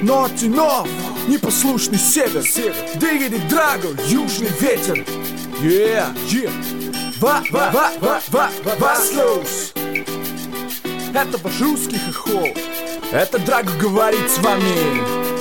Ноти нов, непослушный север, Дигиди Драго, южный ветер. Васлоус. Это ваш русский хохол. Это Драго говорит с вами.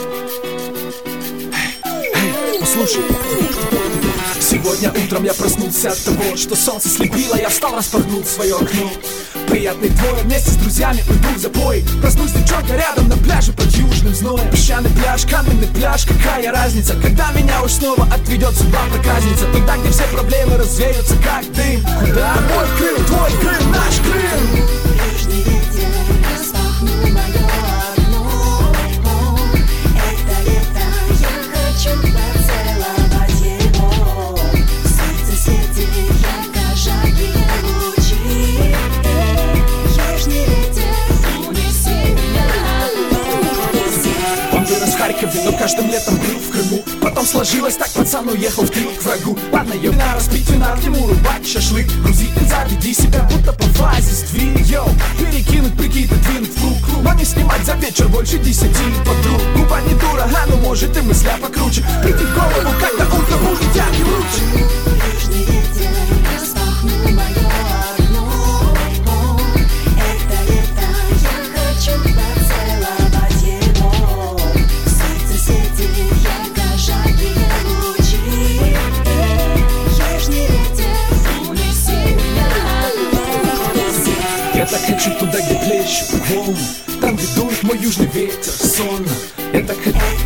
Послушай. Сегодня утром я проснулся от того, что солнце слепило. Я встал, распахнул свое окно. Приятный двое, вместе с друзьями уйду в запой. Проснусь девчонка рядом на пляже под южным зноем. Песчаный пляж, каменный пляж, какая разница? Когда меня уж снова отведет судьба проказница, туда, где все проблемы развеются как дым. Куда? Мой Крым, твой Крым, наш Крым. Южный ветер распахнул мое окно. Это лето, я хочу поцеловать его. В сердце светит ярко жаркие лучи. Южный ветер, унеси меня, унеси. Он вырос в Харькове, но каждым летом был в Крыму. Потом сложилось так, пацан уехал в тыл к врагу. Ладно, вина, распить вина, ему рубать шашлык. Грузи бенза, веди себя, будто по фазе сдвинь. Йоу, перекинуть прикиды, двинуть в круг. Но не снимать за вечер больше 10 подруг. Губа не дура, а ну может и мысля покруче. Прийти в голову, когда утро будет ярким лучше. Южный ветер распахнул мое окно. Это лето, я хочу поцеловать его. В сердце светит ярко жаркие лучи. Южный ветер, унеси меня, унеси. Я так хочу туда, где плещут волны, там, где дует мой южный ветер сонно. Я так хочу.